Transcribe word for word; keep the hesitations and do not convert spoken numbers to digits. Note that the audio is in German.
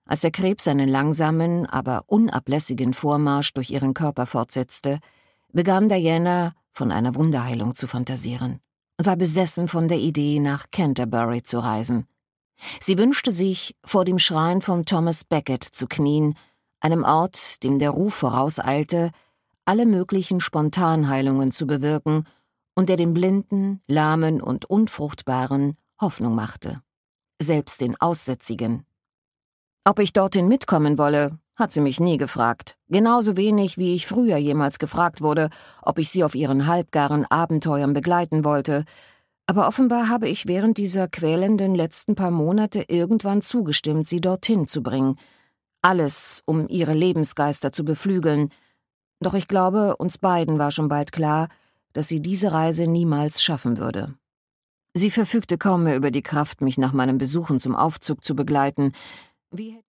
Als der Krebs seinen langsamen, aber unablässigen Vormarsch durch ihren Körper fortsetzte, begann Diana von einer Wunderheilung zu fantasieren und war besessen von der Idee, nach Canterbury zu reisen. Sie wünschte sich, vor dem Schrein von Thomas Becket zu knien, einem Ort, dem der Ruf vorauseilte, alle möglichen Spontanheilungen zu bewirken und der den Blinden, Lahmen und Unfruchtbaren Hoffnung machte. Selbst den Aussätzigen. Ob ich dorthin mitkommen wolle, hat sie mich nie gefragt. Genauso wenig, wie ich früher jemals gefragt wurde, ob ich sie auf ihren halbgaren Abenteuern begleiten wollte. Aber offenbar habe ich während dieser quälenden letzten paar Monate irgendwann zugestimmt, sie dorthin zu bringen. Alles, um ihre Lebensgeister zu beflügeln. Doch ich glaube, uns beiden war schon bald klar, dass sie diese Reise niemals schaffen würde. Sie verfügte kaum mehr über die Kraft, mich nach meinen Besuchen zum Aufzug zu begleiten. Wie